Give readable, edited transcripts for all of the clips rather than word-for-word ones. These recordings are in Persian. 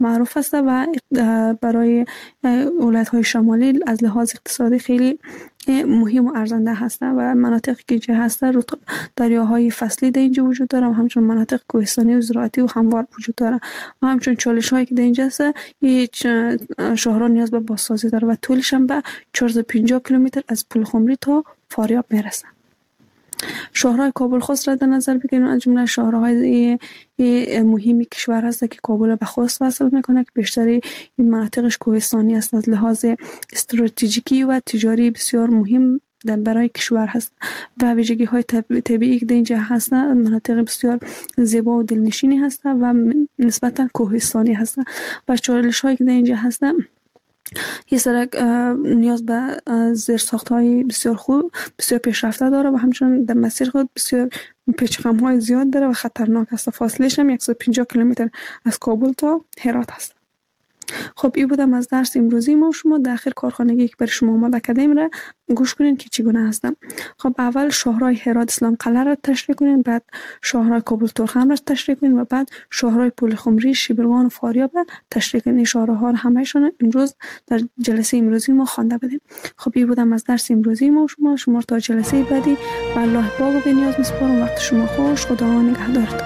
معروف است و برای ولایت‌های شمالی از لحاظ اقتصادی خیلی مهم و ارزنده هستند و مناطقی که اینجا هستند دریاهای فصلی در اینجا وجود داره و همچنین مناطق کوهستانی و زراعتی و هموار وجود داره و همچنین چالش هایی که در اینجا هست شهرها نیاز به بازسازی داره و طولش هم به 450 کیلومتر از پلخمری تا فاریاب میرسه. شهرهای کابل خوست را در نظر بگیریم، از جمله شهرهای مهمی کشور هست که کابل به خوست وصل میکنه که بیشتری این مناطقش کوهستانی است. از لحاظ استراتژیکی و تجاری بسیار مهم برای کشور هست و ویژگی های طبیعی که در اینجا هستند مناطق بسیار زیبا و دلنشینی هستند و نسبتا کوهستانی هستند و چالش هایی که در اینجا هستند یه سرک نیاز به زیرساخت‌های بسیار خوب بسیار پیشرفته داره و همچنین در مسیر خود بسیار پیچ‌وخم‌های زیاد داره و خطرناک است. فاصله‌اش هم 150 کیلومتر از کابل تا هرات است. خب این بودم از درس امروزی ما. شما در آخر کارخانگی که برای شما آماده کردیم را گوش کنین که چگونه هستم. خب اول شهرهای هرات اسلام قلعه را تشریح کنین، بعد شهرهای کابل تورخم را تشریح کنین و بعد شهرهای پلخمری، شیبلوان و فاریاب را تشریح کنین. شهرها همه‌شون امروز در جلسه امروزی ما خوانده بودیم. خب این بودم از درس امروزی ما. شما تا جلسه بعدی و الله پاک و بنیاز میسپارم. وقت شما خوش. خدا نگهدارتون.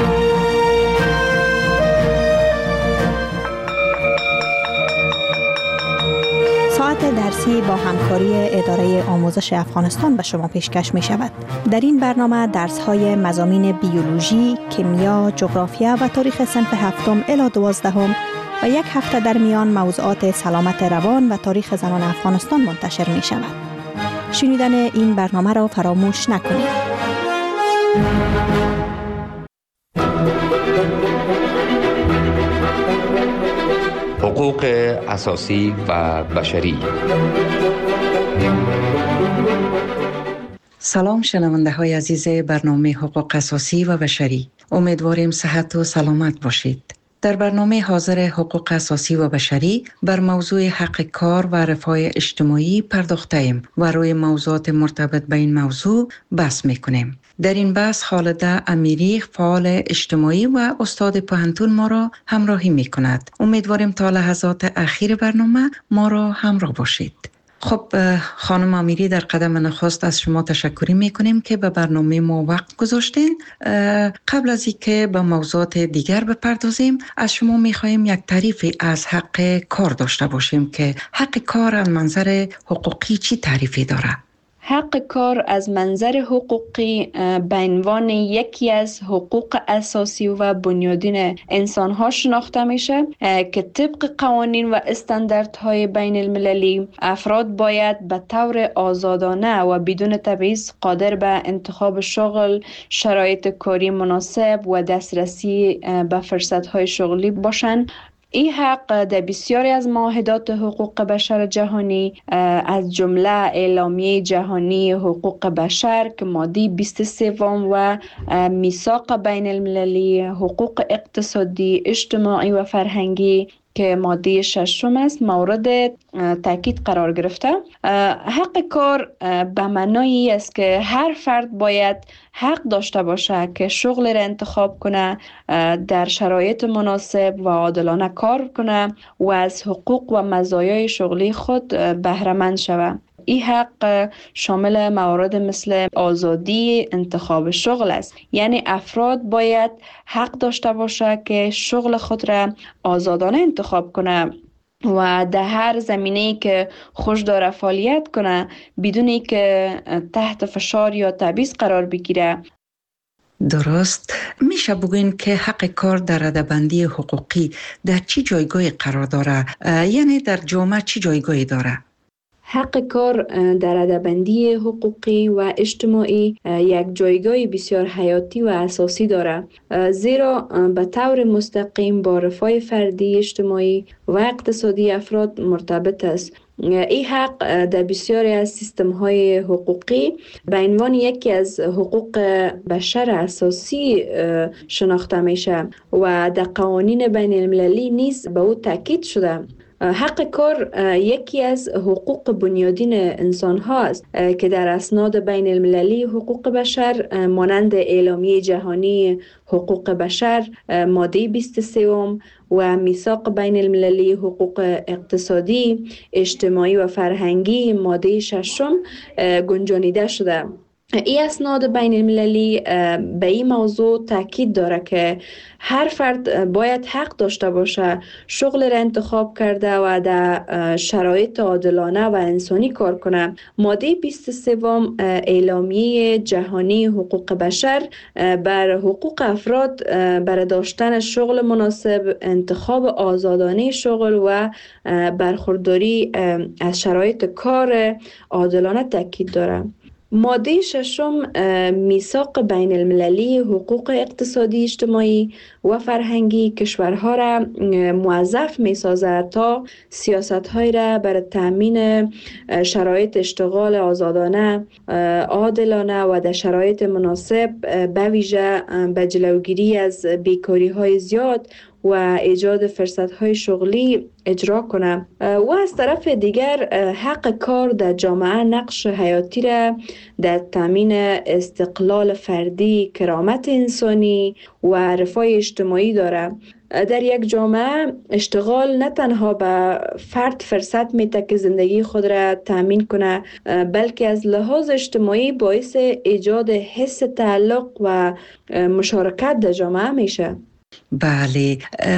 ساعت درسی با همکاری اداره آموزش افغانستان به شما پیشکش می شود. در این برنامه درس های مضامین بیولوژی، کیمیا، جغرافیا و تاریخ صنف 7 الی 12 و یک هفته در میان موضوعات سلامت روان و تاریخ زنان افغانستان منتشر می شود. شنیدن این برنامه را فراموش نکنید. حقوق اساسی و بشری. سلام شنونده های عزیز برنامه حقوق اساسی و بشری. امیدواریم صحت و سلامت باشید. در برنامه حاضر حقوق اساسی و بشری بر موضوع حق کار و رفاه اجتماعی پرداخته ایم و روی موضوعات مرتبط به این موضوع بحث میکنیم. در این بحث خالده امیری، فعال اجتماعی و استاد پوهنتون ما را همراهی میکند. امیدواریم تا لحظات اخیر برنامه ما را همراه باشید. خب خانم امیری، در قدم نخست از شما تشکر میکنیم که به برنامه ما وقت گذاشتین. قبل از اینکه به موضوعات دیگر بپردازیم از شما میخواهیم یک تعریفی از حق کار داشته باشیم که حق کار از منظر حقوقی چی تعریفی داره؟ حق کار از منظر حقوقی به عنوان یکی از حقوق اساسی و بنیادین انسان‌ها شناخته میشه که طبق قوانین و استانداردهای بین المللی افراد باید به طور آزادانه و بدون تبعیض قادر به انتخاب شغل، شرایط کاری مناسب و دسترسی به فرصت‌های شغلی باشند. این حق در بسیاری از معاهدات حقوق بشر جهانی از جمله اعلامیه جهانی حقوق بشر که ماده 23 و میثاق بین المللی حقوق اقتصادی، اجتماعی و فرهنگی که ماده 6 است مورد تاکید قرار گرفته. حق کار به معنای است که هر فرد باید حق داشته باشه که شغل را انتخاب کنه، در شرایط مناسب و عادلانه کار کنه و از حقوق و مزایای شغلی خود بهره مند شود. این حق شامل موارد مثل آزادی انتخاب شغل است، یعنی افراد باید حق داشته باشه که شغل خود را آزادانه انتخاب کنه و در هر زمینه‌ای که خوش داره فعالیت کنه بدون که تحت فشار یا تبعیض قرار بگیره. درست. میشه بگوین که حق کار در رده‌بندی حقوقی در چی جایگاهی قرار داره؟ یعنی در جامعه چی جایگاهی داره؟ حق کار در رده‌بندی حقوقی و اجتماعی یک جایگاه بسیار حیاتی و اساسی دارد، زیرا به طور مستقیم با رفاه فردی، اجتماعی و اقتصادی افراد مرتبط است. این حق در بسیاری از سیستم‌های حقوقی به عنوان یکی از حقوق بشر اساسی شناخته میشه و در قوانین بین المللی نیز به او تاکید شده. حق کار یکی از حقوق بنیادین انسان ها است که در اسناد بین المللی حقوق بشر مانند اعلامیه جهانی حقوق بشر ماده 23 و میثاق بین المللی حقوق اقتصادی، اجتماعی و فرهنگی ماده 6 گنجانیده شده. این اسناد بین المللی به این موضوع تاکید داره که هر فرد باید حق داشته باشه شغل را انتخاب کرده و در شرایط عادلانه و انسانی کار کنه. ماده 23 اعلامیه جهانی حقوق بشر بر حقوق افراد بر داشتن شغل مناسب، انتخاب آزادانه شغل و برخورداری از شرایط کار عادلانه تاکید داره. ماده 6 میثاق بین المللی حقوق اقتصادی، اجتماعی و فرهنگی کشورها را موظف می سازد تا سیاست‌های را برای تامین شرایط اشتغال آزادانه، عادلانه و در شرایط مناسب به ویژه به جلوگیری از بیکاری‌های زیاد و ایجاد فرصت‌های شغلی اجرا کنه. و از طرف دیگر حق کار در جامعه نقش حیاتی را در تامین استقلال فردی، کرامت انسانی و رفاه اجتماعی داره. در یک جامعه اشتغال نه تنها به فرد فرصت میده که زندگی خود را تامین کنه، بلکه از لحاظ اجتماعی باعث ایجاد حس تعلق و مشارکت در جامعه میشه. بله،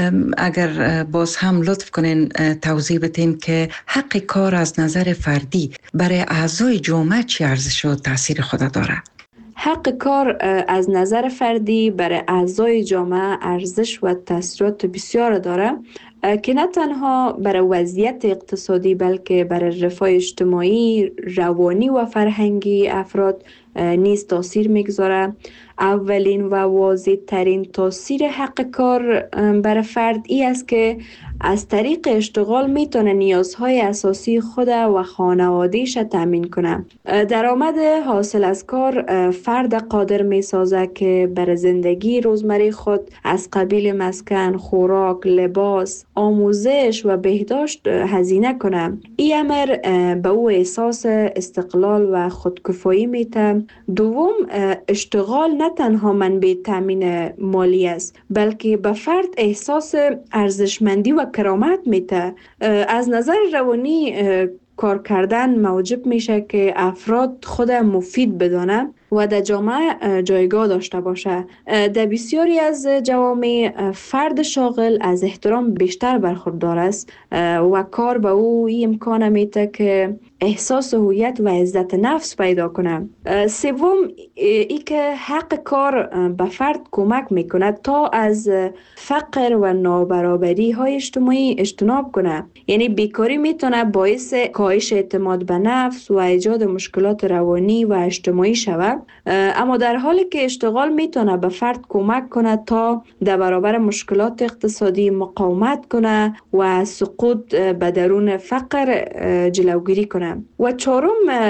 اگر باز هم لطف کنین توضیح بدین که حق کار از نظر فردی برای اعضای جامعه چه ارزش و تاثیر خود داره؟ حق کار از نظر فردی برای اعضای جامعه ارزش و تاثیرات بسیار داره که نه تنها برای وضعیت اقتصادی بلکه برای رفاه اجتماعی، روانی و فرهنگی افراد نیز تاثیر میگذاره. اولین و واضح ترین تاثیر حق کار برای فرد ای است که از طریق اشتغال میتونه نیازهای اساسی خود و خانواده‌اش تامین کنه. درآمد حاصل از کار فرد قادر میسازه که برای زندگی روزمره خود از قبیل مسکن، خوراک، لباس، آموزش و بهداشت هزینه کنه. این امر به او احساس استقلال و خودکفایی میده. دوم، اشتغال نه تنها منبع تامین مالی است بلکه به فرد احساس ارزشمندی و کرامت میده. از نظر روانی کار کردن موجب میشه که افراد خود مفید بدانه و در جامعه جایگاه داشته باشه. در بسیاری از جوامع فرد شاغل از احترام بیشتر برخوردار است و کار به او این امکان میده که احساس هویت و عزت نفس پیدا کنه. سوم، ای که حق کار به فرد کمک میکنه تا از فقر و نابرابری های اجتماعی اجتناب کنه. یعنی بیکاری میتونه باعث کاهش اعتماد به نفس و ایجاد مشکلات روانی و اجتماعی شود، اما در حالی که اشتغال میتونه به فرد کمک کنه تا در برابر مشکلات اقتصادی مقاومت کنه و سقوط به درون فقر جلوگیری کنه. و چهارم،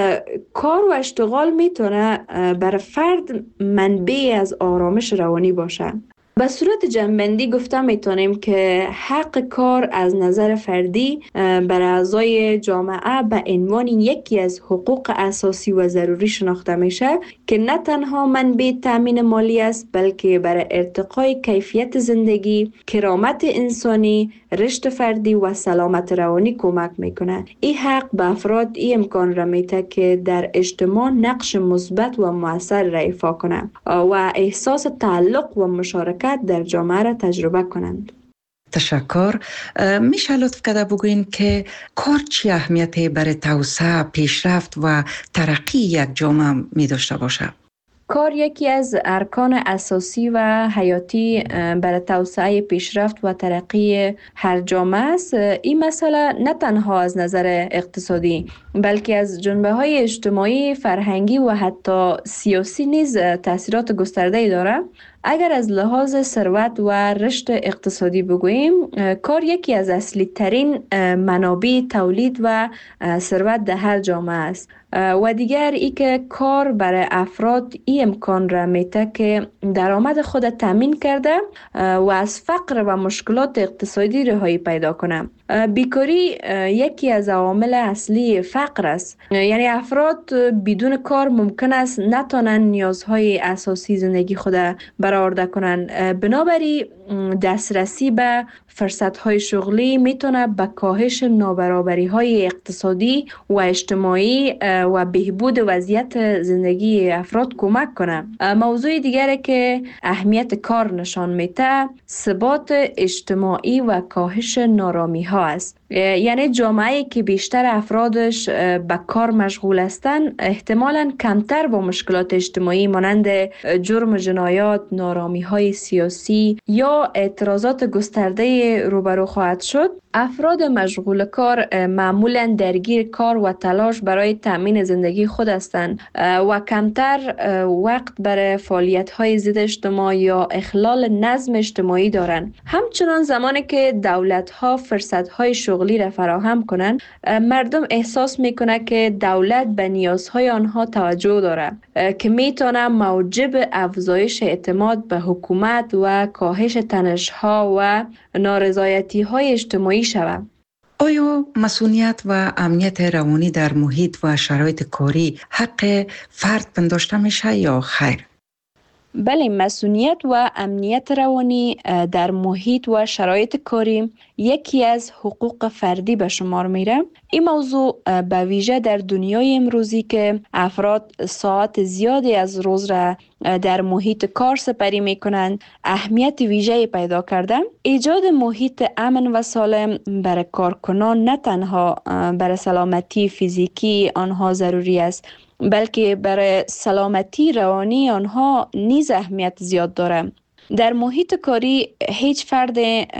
کار و اشتغال میتونه برای فرد منبع از آرامش روانی باشه. به صورت جمع‌بندی گفته میتونیم که حق کار از نظر فردی برای اعضای جامعه به عنوان یکی از حقوق اساسی و ضروری شناخته میشه که نه تنها منبع تامین مالی است بلکه برای ارتقای کیفیت زندگی، کرامت انسانی، رشد فردی و سلامت روانی کمک میکنه. این حق به افراد این امکان را میده که در اجتماع نقش مثبت و مؤثر را ایفا کنه و احساس تعلق و مشارکت در جامعه را تجربه کنند. تشکر. میشه لطف کرده بگوین که کار چه اهمیتی برای توسعه، پیشرفت و ترقی یک جامعه می داشته باشه؟ کار یکی از ارکان اساسی و حیاتی برای توسعه، پیشرفت و ترقی هر جامعه است. این مسئله نه تنها از نظر اقتصادی بلکه از جنبه‌های اجتماعی، فرهنگی و حتی سیاسی نیز تاثیرات گسترده‌ای دارد. اگر از لحاظ ثروت و رشد اقتصادی بگوییم، کار یکی از اصلی ترین منابع تولید و ثروت در هر جامعه است. و دیگر ای که کار برای افراد این امکان را میده که درآمد خود تامین کرده و از فقر و مشکلات اقتصادی رهایی پیدا کنه. بیکاری یکی از عوامل اصلی فقر است. یعنی افراد بدون کار ممکن است نتونن نیازهای اساسی زندگی خود برآورده کنند. بنابراین دسترسی به فرصت‌های شغلی میتونه به کاهش نابرابری‌های اقتصادی و اجتماعی و بهبود وضعیت زندگی افراد کمک کنه. موضوع دیگری که اهمیت کار نشان میده، ثبات اجتماعی و کاهش نارامی‌ها است. یعنی جامعه‌ای که بیشتر افرادش به کار مشغول هستند، احتمالاً کمتر با مشکلات اجتماعی مانند جرم و جنایات، نارامی‌های سیاسی یا اعتراضات گسترده روبرو خواهد شد. افراد مشغول کار معمولاً درگیر کار و تلاش برای تأمین زندگی خود هستند و کمتر وقت برای فعالیت‌های ضد اجتماع یا اخلال نظم اجتماعی دارند. همچنان زمانی که دولت‌ها فرصت‌های شغلی را فراهم کنند، مردم احساس می‌کنند که دولت به نیازهای آنها توجه دارد که می‌تواند موجب افزایش اعتماد به حکومت و کاهش تنش‌ها و نارضایتی‌های اجتماعی شود. آیا مسئولیت و امنیت روانی در محیط و شرایط کاری حق فرد پنداشته میشه یا خیر؟ بله، مسئولیت و امنیت روانی در محیط و شرایط کاری یکی از حقوق فردی به شمار میره. این موضوع به ویژه در دنیای امروزی که افراد ساعت زیادی از روز را در محیط کار سپری میکنند اهمیت ویژه‌ای پیدا کرده. ایجاد محیط امن و سالم برای کارکنان نه تنها برای سلامتی فیزیکی آنها ضروری است، بلکه برای سلامتی روانی آنها نیز اهمیت زیاد دارد. در محیط کاری هیچ فرد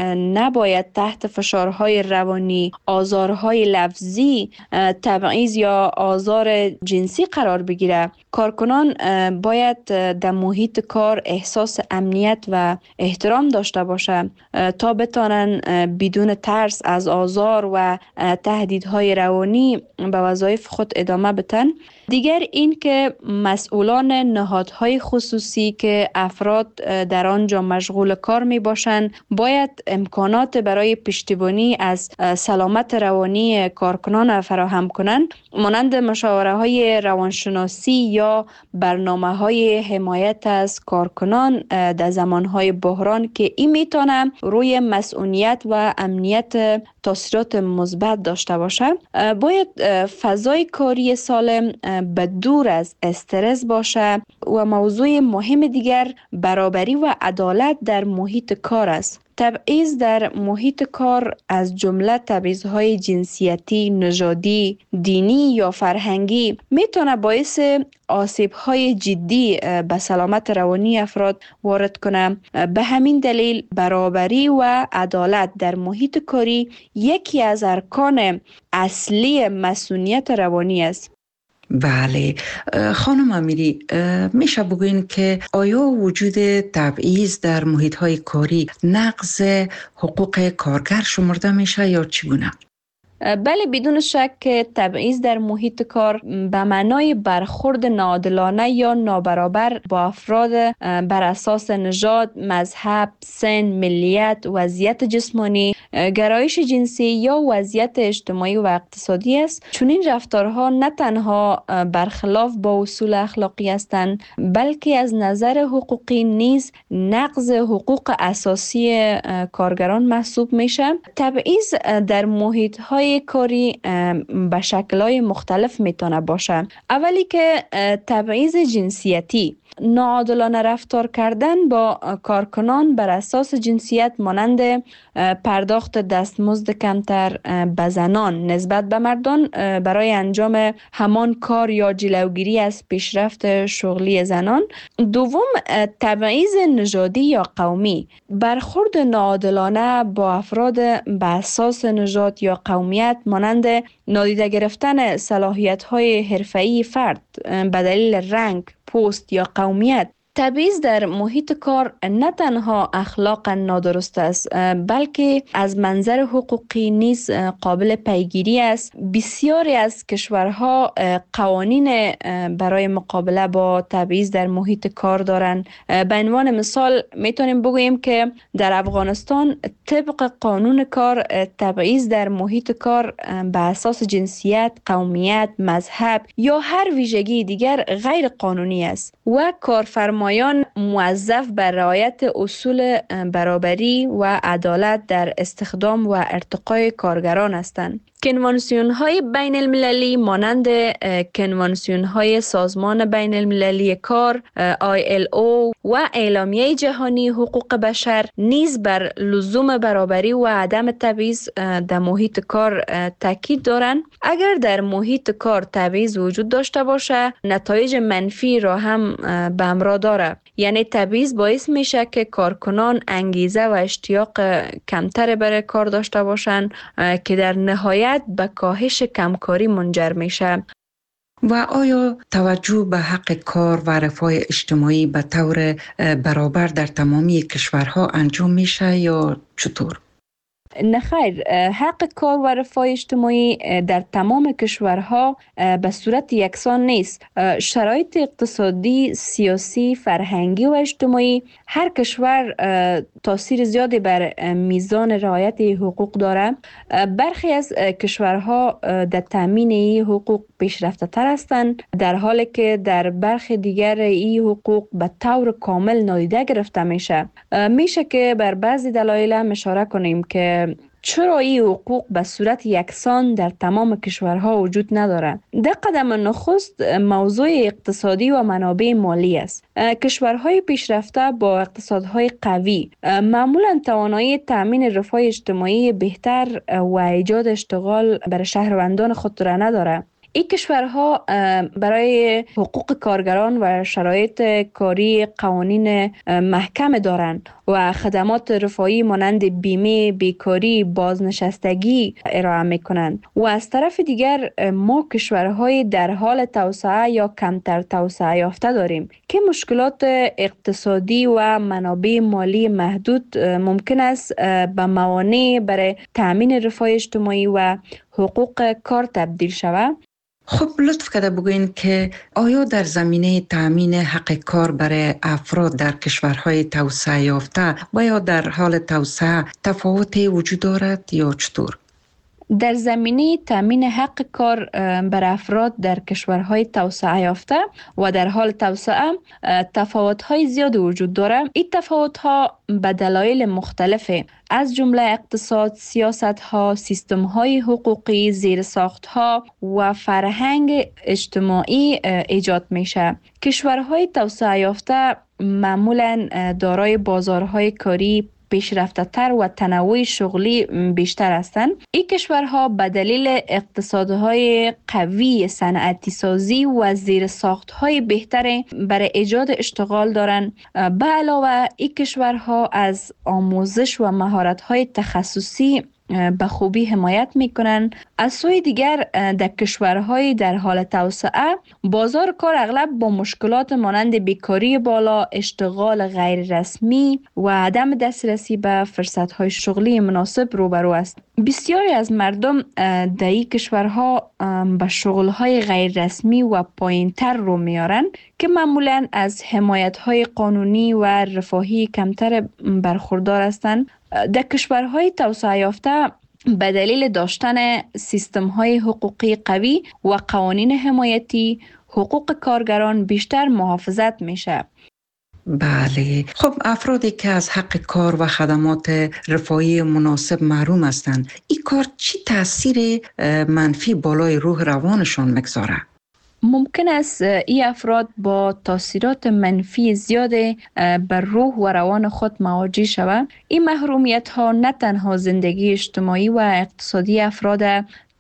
نباید تحت فشارهای روانی، آزارهای لفظی، تبعیض یا آزار جنسی قرار بگیرد. کارکنان باید در محیط کار احساس امنیت و احترام داشته باشند تا بتوانند بدون ترس از آزار و تهدیدهای روانی به وظایف خود ادامه بدن. دیگر این که مسئولان نهادهای خصوصی که افراد در آنجا مشغول کار می باشند باید امکانات برای پشتیبانی از سلامت روانی کارکنان فراهم کنند، مانند مشاوره های روانشناسی یا برنامه های حمایت از کارکنان در زمان های بحران که این میتونه روی مسئولیت و امنیت تاثیرات مثبت داشته باشد. باید فضای کاری سالم به دور از استرس باشه و موضوع مهم دیگر برابری و عدالت در محیط کار است. تبعیض در محیط کار از جمله تبعیض‌های جنسیتی، نژادی، دینی یا فرهنگی میتونه باعث آسیب‌های جدی به سلامت روانی افراد وارد کنه. به همین دلیل برابری و عدالت در محیط کاری یکی از ارکان اصلی مسئولیت روانی است. بله خانم امیری، میشه بگوین که آیا وجود تبعیض در محیط‌های کاری نقض حقوق کارگر شمرده میشه یا چگونه؟ بله، بدون شک تبعیض در محیط کار به معنای برخورد ناعادلانه یا نابرابر با افراد بر اساس نژاد، مذهب، سن، ملیت، وضعیت جسمانی، گرایش جنسی یا وضعیت اجتماعی و اقتصادی است. چنین رفتارها نه تنها برخلاف با اصول اخلاقی هستند، بلکه از نظر حقوقی نیز نقض حقوق اساسی کارگران محسوب میشه. تبعیض در محیط‌های کاری به شکل‌های مختلف میتونه باشه. اولی که تبعیض جنسیتی، ناعادلانه رفتار کردن با کارکنان بر اساس جنسیت مانند پرداخت دستمزد کمتر به زنان نسبت به مردان برای انجام همان کار یا جلوگیری از پیشرفت شغلی زنان. دوم، تبعیض نژادی یا قومی، برخورد ناعادلانه با افراد به اساس نژاد یا قومیت مانند نادیده گرفتن صلاحیت‌های حرفه‌ای فرد به دلیل رنگ، پوست یا قومیت. تبعیض در محیط کار نه تنها اخلاقا نادرست است بلکه از منظر حقوقی نیز قابل پیگیری است. بسیاری از کشورها قوانین برای مقابله با تبعیض در محیط کار دارند. به عنوان مثال میتونیم بگوییم که در افغانستان طبق قانون کار تبعیض در محیط کار به اساس جنسیت، قومیت، مذهب یا هر ویژگی دیگر غیر قانونی است و کارفرمایان موظف بر رعایت اصول برابری و عدالت در استخدام و ارتقای کارگران هستند. کنوانسیون های بین المللی مانند کنوانسیون های سازمان بین المللی کار ILO و اعلامیه جهانی حقوق بشر نیز بر لزوم برابری و عدم تبعیض در محیط کار تاکید دارند. اگر در محیط کار تبعیض وجود داشته باشه نتایج منفی را هم به همراه داره. یعنی تبعیض باعث میشه که کارکنان انگیزه و اشتیاق کمتر برای کار داشته باشند که در نهایت به کاهش کمکاری منجر میشه. و آیا توجه به حق کار و رفاه اجتماعی به طور برابر در تمامی کشورها انجام میشه یا چطور؟ نه خیر، حق کار و رفاه اجتماعی در تمام کشورها به صورت یکسان نیست. شرایط اقتصادی، سیاسی، فرهنگی و اجتماعی هر کشور تاثیر زیادی بر میزان رعایت حقوق داره. برخی از کشورها در تامین این حقوق پیشرفته تر هستند، در حالی که در برخی دیگر این حقوق به طور کامل نادیده گرفته میشه. میشه که بر بعضی دلایل اشاره کنیم که چرا این حقوق به صورت یکسان در تمام کشورها وجود نداره. در قدم نخست موضوع اقتصادی و منابع مالی است. کشورهای پیشرفته با اقتصادهای قوی معمولا توانایی تامین رفاه اجتماعی بهتر و ایجاد اشتغال برای شهروندان خود را نداره. این کشورها برای حقوق کارگران و شرایط کاری قوانین محکم دارند و خدمات رفاهی مانند بیمه، بیکاری، بازنشستگی ارائه میکنند. و از طرف دیگر ما کشورهای در حال توسعه یا کمتر توسعه یافته داریم که مشکلات اقتصادی و منابع مالی محدود ممکن است به موانع برای تامین رفاه اجتماعی و حقوق کار تبدیل شود. خب لطف کرده بگوین که آیا در زمینه تأمین حق کار برای افراد در کشورهای توسعه یافته و یا در حال توسعه تفاوتی وجود دارد یا چطور؟ در زمینه تامین حق کار بر افراد در کشورهای توسعه یافته و در حال توسعه تفاوت‌های زیاد وجود دارد. این تفاوت‌ها به دلایل مختلفه، از جمله اقتصاد، سیاست‌ها، سیستم‌های حقوقی، زیرساخت‌ها و فرهنگ اجتماعی ایجاد میشه. کشورهای توسعه یافته معمولاً دارای بازارهای کاری پیشرفته تر و تنوع شغلی بیشتر هستند. این کشورها به دلیل اقتصادهای قوی، صنعتی سازی و زیرساختهای بهتر برای ایجاد اشتغال دارند. به علاوه این کشورها از آموزش و مهارت‌های تخصصی به خوبی حمایت میکنند. از سوی دیگر در کشورهای در حال توسعه بازار کار اغلب با مشکلات مانند بیکاری بالا، اشتغال غیر رسمی و عدم دسترسی به فرصتهای شغلی مناسب روبرو است. بسیاری از مردم در این کشورها به شغلهای غیر رسمی و پایینتر رو میارن که معمولاً از حمایت‌های قانونی و رفاهی کمتر برخوردار هستند. در کشورهای توسعه یافته به دلیل داشتن سیستم‌های حقوقی قوی و قوانین حمایتی، حقوق کارگران بیشتر محافظت میشه. بله. خب افرادی که از حق کار و خدمات رفاهی مناسب محروم هستند، این کار چی تاثیر منفی بالای روح روانشان میگذاره؟ ممکن است این افراد با تاثیرات منفی زیاد بر روح و روان خود مواجه شوند. این محرومیت ها نه تنها زندگی اجتماعی و اقتصادی افراد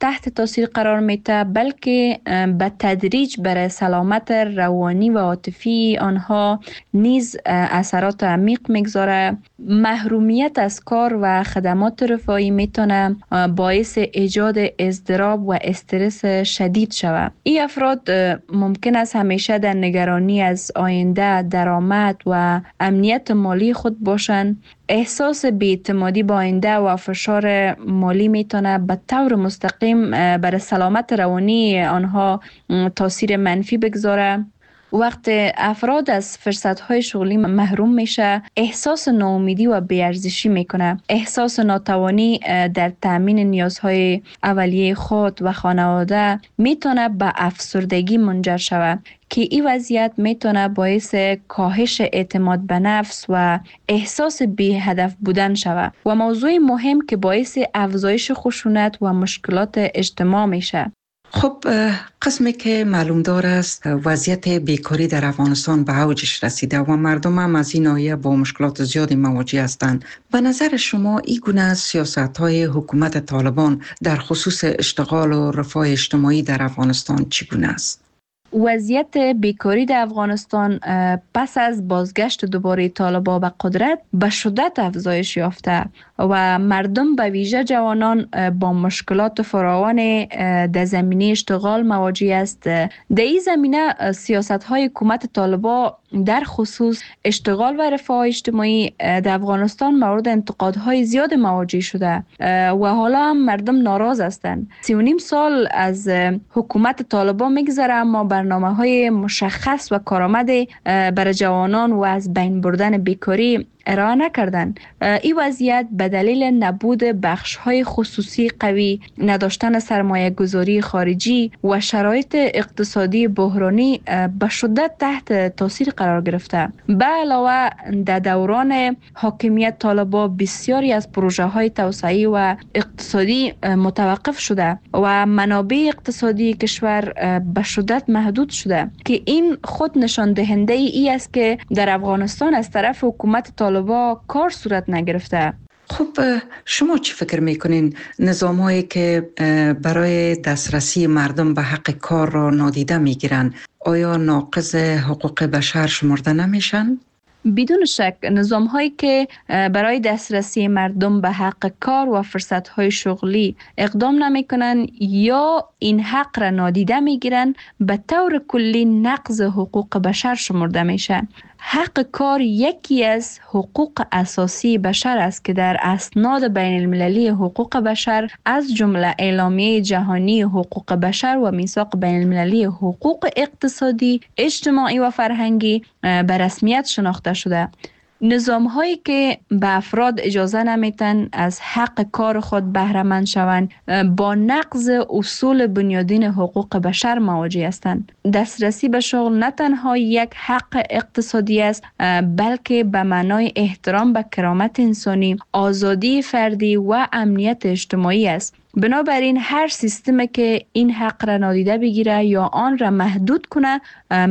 تحت تاثیر قرار میده، بلکه به تدریج برای سلامت روانی و عاطفی آنها نیز اثرات عمیق میگذاره. محرومیت از کار و خدمات رفاهی میتونه باعث ایجاد اضطراب و استرس شدید شود. این افراد ممکن است همیشه در نگرانی از آینده، درآمد و امنیت مالی خود باشند. احساس بی‌اعتمادی با آینده و فشار مالی میتونه به طور مستقیم بر سلامت روانی آنها تاثیر منفی بگذاره. وقت افراد از فرصت‌های شغلی محروم میشه، احساس ناامیدی و بی‌ارزشی میکنه. احساس ناتوانی در تامین نیازهای اولیه خود و خانواده میتونه به افسردگی منجر شود که این وضعیت میتونه باعث کاهش اعتماد به نفس و احساس بی هدف بودن شود و موضوع مهم که باعث افزایش خشونت و مشکلات اجتماع میشه. خب قسمی که معلوم دار است وضعیت بیکاری در افغانستان به اوجش رسیده و مردم هم از این ناحیه با مشکلات زیادی مواجه هستند. به نظر شما این گونه سیاست‌های حکومت طالبان در خصوص اشتغال و رفاه اجتماعی در افغانستان چگونه است؟ وضعیت بیکاری در افغانستان پس از بازگشت دوباره طالبان به قدرت به شدت افزایش یافته و مردم به ویژه جوانان با مشکلات فراوان در زمینه اشتغال مواجه است. در این زمینه سیاست‌های حکومت طالبان در خصوص اشتغال و رفاه اجتماعی در افغانستان مورد انتقادهای زیاد مواجه شده و حالا هم مردم ناراض هستند. 3.5 سال از حکومت طالبان میگذره اما برنامه‌های مشخص و کارآمد برای جوانان و از بین بردن بیکاری ارائه نکردند. این وضعیت به دلیل نبود بخش‌های خصوصی قوی، نداشتن سرمایه‌گذاری خارجی و شرایط اقتصادی بحرانی به شدت تحت تاثیر قرار گرفته. به علاوه در دوران حاکمیت طالبان بسیاری از پروژه‌های توسعه‌ای و اقتصادی متوقف شده و منابع اقتصادی کشور به شدت محدود شده که این خود نشان دهنده ای است که در افغانستان از طرف حکومت طالبان کار صورت نگرفته. خب شما چی فکر میکنین نظامایی که برای دسترسی مردم به حق کار را نادیده میگیرن آیا ناقض حقوق بشر شمرده نمیشن؟ بدون شک نظام هایی که برای دسترسی مردم به حق کار و فرصت های شغلی اقدام نمی کنن یا این حق را نادیده می گیرن به طور کلی نقض حقوق بشر شمرده میشه. حق کار یکی از حقوق اساسی بشر است که در اسناد بین المللی حقوق بشر از جمله اعلامیه جهانی حقوق بشر و میثاق بین المللی حقوق اقتصادی، اجتماعی و فرهنگی به رسمیت شناخته شده. نظام هایی که به افراد اجازه نمیتن از حق کار خود بهره مند شوند با نقض اصول بنیادین حقوق بشر مواجه هستند. دسترسی به شغل نه تنها یک حق اقتصادی است بلکه به معنای احترام به کرامت انسانی، آزادی فردی و امنیت اجتماعی است. بنابراین هر سیستمی که این حق را نادیده بگیره یا آن را محدود کنه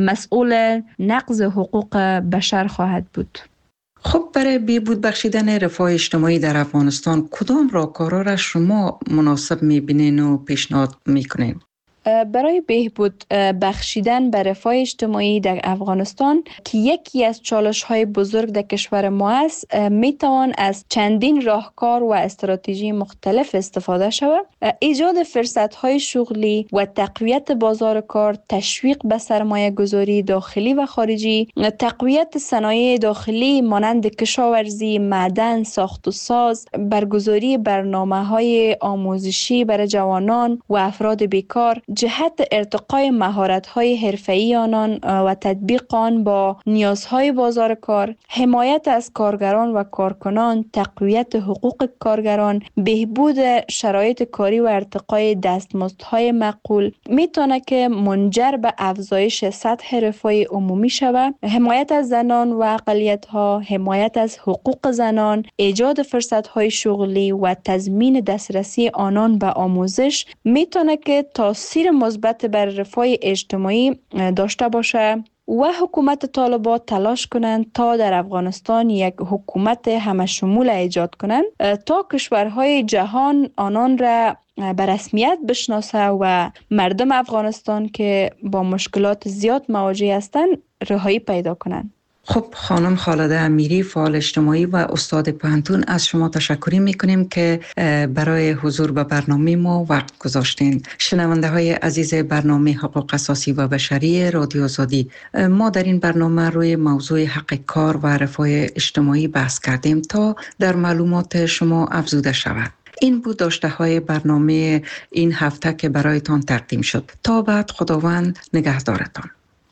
مسئول نقض حقوق بشر خواهد بود. خب برای بهبود بخشیدن رفاه اجتماعی در افغانستان کدام راهکارها را شما مناسب می‌بینین و پیشنهاد می‌کنین؟ برای بهبود بخشیدن به رفاه اجتماعی در افغانستان که یکی از چالش‌های بزرگ در کشور ما است، میتوان از چندین راهکار و استراتژی مختلف استفاده شود. ایجاد فرصت‌های شغلی و تقویت بازار کار، تشویق به سرمایه‌گذاری داخلی و خارجی، تقویت صنایع داخلی مانند کشاورزی، معدن، ساخت و ساز، برگزاری برنامه‌های آموزشی برای جوانان و افراد بیکار، جهت ارتقای مهارت‌های حرفه‌ای آنان و تطبیق آن با نیازهای بازار کار، حمایت از کارگران و کارکنان، تقویت حقوق کارگران، بهبود شرایط کاری و ارتقای دستمزدهای معقول میتونه که منجر به افزایش سطح رفاه عمومی شود. حمایت از زنان و اقلیت‌ها، حمایت از حقوق زنان، ایجاد فرصت‌های شغلی و تضمین دسترسی آنان به آموزش میتونه که تاثیر مثبت بر رفاه اجتماعی داشته باشه و حکومت طالبان تلاش کنند تا در افغانستان یک حکومت همشمول ایجاد کنند تا کشورهای جهان آنان را به رسمیت بشناسه و مردم افغانستان که با مشکلات زیاد مواجه هستند رهایی پیدا کنند. خب خانم خالده امیری، فعال اجتماعی و استاد پوهنتون، از شما تشکر میکنیم که برای حضور به برنامه ما وقت گذاشتین. شنونده های عزیز برنامه حقوق اساسی و بشری رادیو آزادی، ما در این برنامه روی موضوع حق کار و رفاه اجتماعی بحث کردیم تا در معلومات شما افزوده شود. این بود داشته های برنامه این هفته که برایتان تقدیم شد. تا بعد، خداوند نگهدارتان.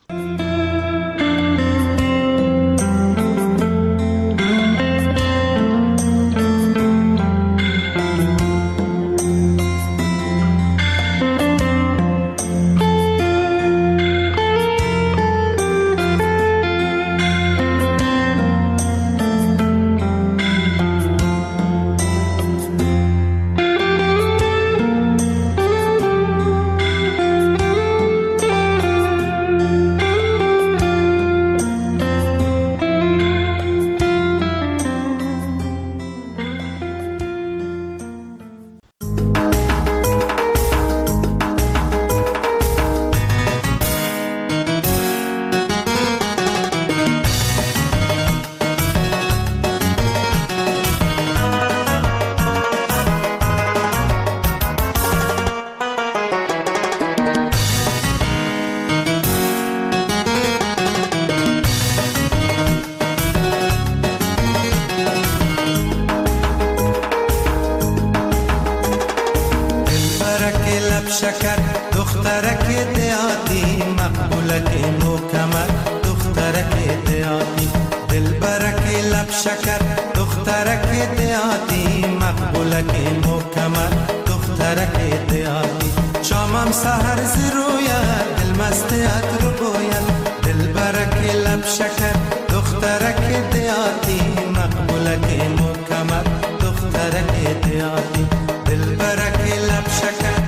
شکر دخترک دیاتی مقبولک مکمل دخترک دیاتی دلبرک لب شکر دخترک دیاتی مقبولک مکمل دخترک دیاتی شامم سحر زرویت دل مستیت رو بوید دلبرک لب شکر دخترک دیاتی مقبولک مکمل دخترک دیاتی دلبرک لب شکر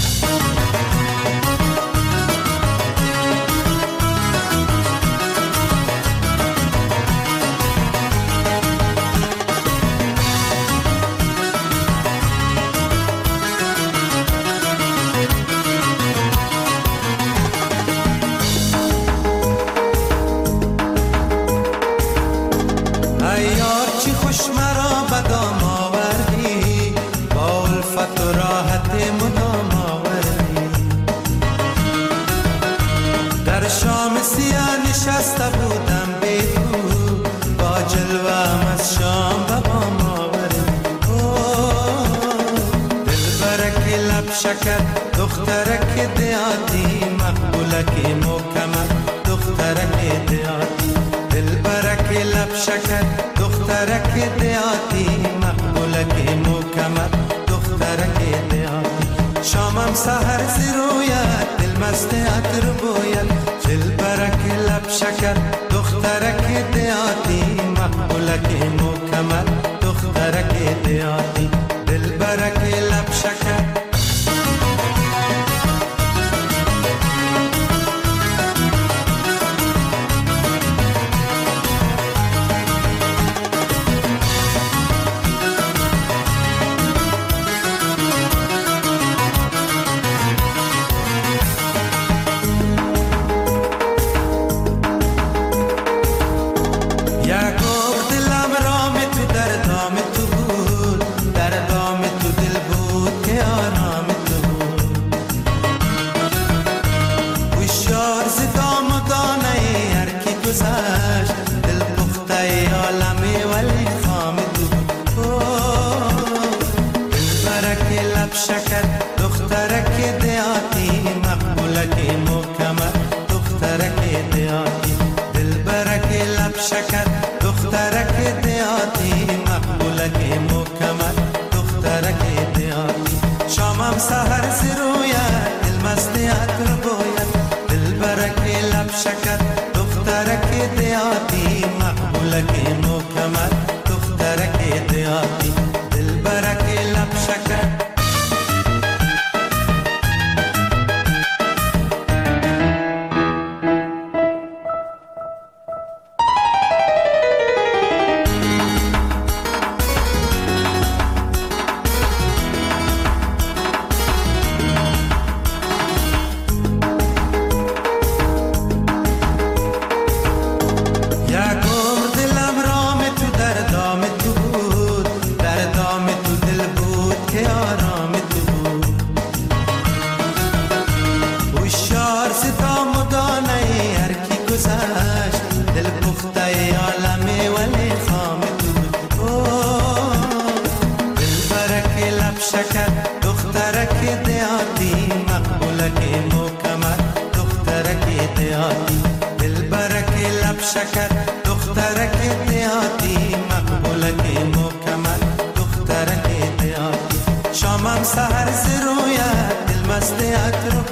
نشسته بودم بی تو با جلوم از شام به بام آوردی دلبرک لب شکر دخترک دیاتی مقبولک مکمل دخترک دیاتی دلبرک لب شکر دخترک دیاتی مقبولک مکمل دخترک دیاتی شامم سحر زیرویت دل مستیت رو بوید دلبرک لب شکر دخترک دیاتی مقبولک مکمل دخترک دیاتی دلبرک لب شکر سحر زرویت دل مستیت رو بوید دلبرک لب شکر دخترک دیاتی مقبولک مکمل دخترک دیاتی دلبرک لب شکر شکر دخترک دیاتی مقبولک مکمل دخترک دیاتی دلبرک لب شکر دخترک دیاتی مقبولک مکمل دخترک دیاتی شامم سحر زرویت دل مست عطر